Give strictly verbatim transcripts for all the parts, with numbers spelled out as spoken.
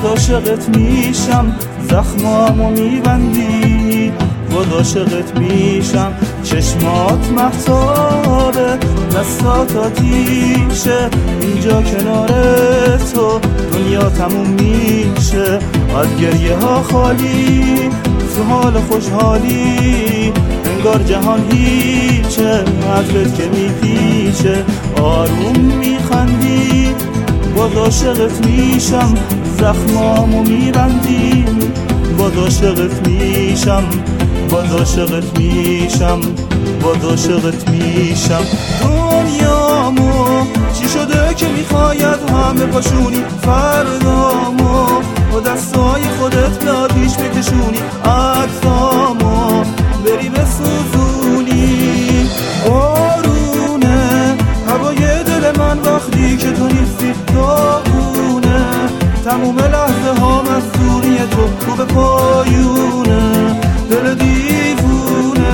باز عاشقت میشم، زخمامو میبندی، باز عاشقت میشم. چشمات مهتابه، دستات آتیشه، اینجا کنار تو دنیا تموم میشه. از گریه ها خالی، تو حال خوشحالی، انگار جهان هیچه، عطرت که میپیچه. آروم میخندی، باز عاشقت میشم، زخمامو میبندی، باز عاشقت میشم، باز عاشقت میشم، باز عاشقت میشم. دنیامو چی شده که میخواید همه پاشونی فردامو، با دستای خودت به آتیش بکشونی، عکسامو بری بسوزونی. بارونه هوای دل من وقتی که تو نیستی، داغونه تموم لحظه ها مستوری تو، تو به پایونه دل دیوونه.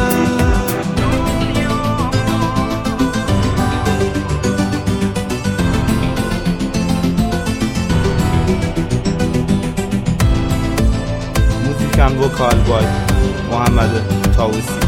موزیکن وکال بای محمد طاووسی.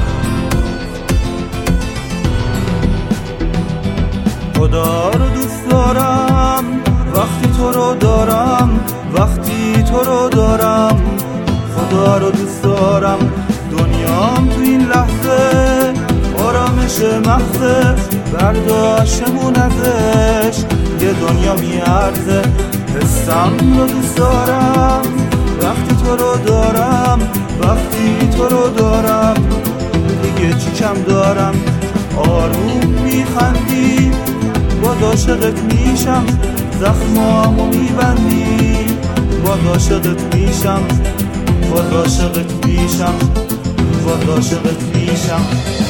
خدا رو دوست دارم وقتی تو رو دارم، وقتی تو رو دارم. خدا رو دوست دارم، دنیام تو این لحظه آرامش محضه، برداشتمون ازش یه دنیا میارزه. حسم رو دوست دارم وقتی تو رو دارم، وقتی تو رو دارم. دیگه چی کم دارم؟ آروم میخندی، باز عاشقت میشم، زخمامو میبندی، باز عاشقت میشم، باز عاشقت میشم، باز عاشقت میشم.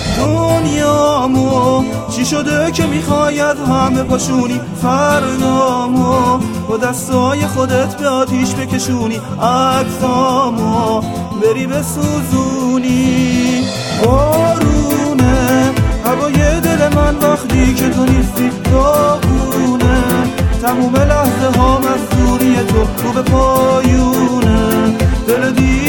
دنیامو چی شده که میخواید همه پاشونی فردامو، با دستای خودت به آتیش بکشونی، عکسامو بری بسوزونی. بارونه هوای دل من وقتی که تو نیستی، داغونه تموم لحظه ها مزدوری تو، تو به پایونه دل دی